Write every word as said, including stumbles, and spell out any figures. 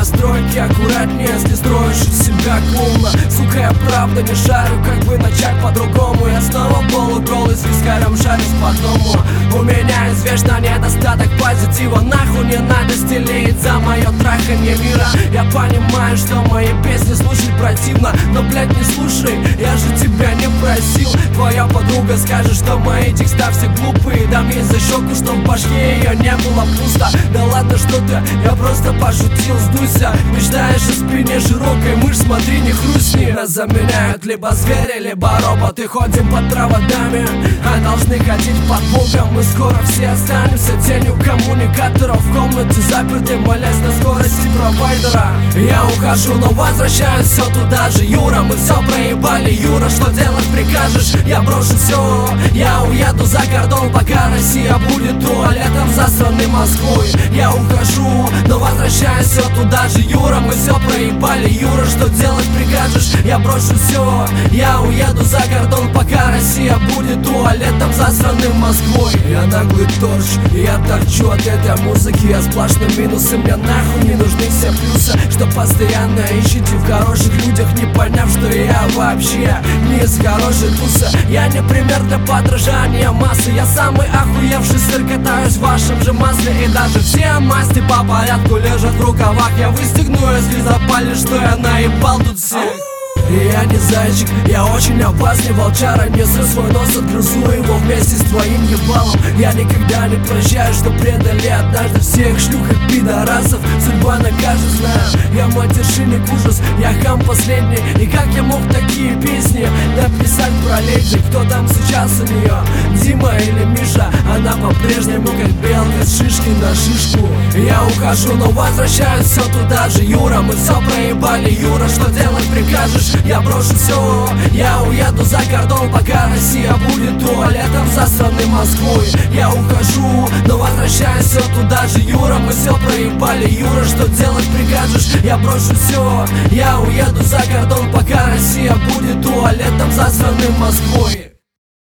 настройки аккуратнее, если строишь из себя клоуна. Сука, я правда не шарю, как бы начать по-другому. Я снова полуголый, с вискарем шарюсь по дому. У меня извечно недостаток позитива. Нахуй не надо стелить за мое траханье мира. Я понимаю, что мои песни слушать противно, но, блядь, не слушай, я же тебя не просил. Твоя подруга скажет, что мои текста все глупые. Дам ей за щеку, что в башке ее не было пусто. Да ладно, что ты, я просто пошутил, сдуйся. Мечтаешь о спине широкой, мышь, смотри, не хрустни. Нас заменяют либо звери, либо роботы. Ходим под проводами, а должны ходить под Богом. Мы скоро все останемся тенью коммуникаторов. В комнате заперты, молясь на скорости провайдера. Я ухожу, но возвращаюсь все туда же. Юра, мы все проебали, Юра, что делать прикажешь? Я брошу все, я уеду за кордон, пока Россия будет туалетом, засранной Москвой. Я ухожу, но возвращаюсь все туда же. Юра, мы все проебали, Юра, что делать прикажешь? Я брошу все, я уеду за кордон, пока Россия будет туалетом, засранным Москвой. Я наглый торч, и я торчу от этой музыки. Я сплошной минус, и мне нахуй не нужны все плюсы, что постоянно ищете в хороших людях, не поняв, что я вообще не из хорошей тусы. Я не пример для подражания массы. Я самый охуевший сыр, катаюсь в вашем же масле. И даже все масти по порядку лежат в рукавах. Я выстегну, если запали, что я наебал тут всех. И я не зайчик, я очень опасный волчара. Несу свой нос, отгрызу его вместе с твоим ебалом. Я никогда не прощаю, что предали однажды всех шлюх и пидорасов. Судьба накажет, знаю, я матершинник ужас, я хам последний. И как я мог такие песни написать про леди? Кто там сейчас у нее, Дима или Миша? Она по-прежнему как белка с шишки на шишку. Я ухожу, но возвращаюсь все туда же. Юра, мы все проебали, Юра, что делать прикажешь? Я брошу все, я уеду за кордон, пока Россия будет туалетом, засранной Москвой. Я ухожу, но возвращаюсь все туда же. Юра, мы все проебали, Юра, что делать прикажешь? Я брошу все, я уеду за кордон, пока Россия будет туалетом, засранной Москвой.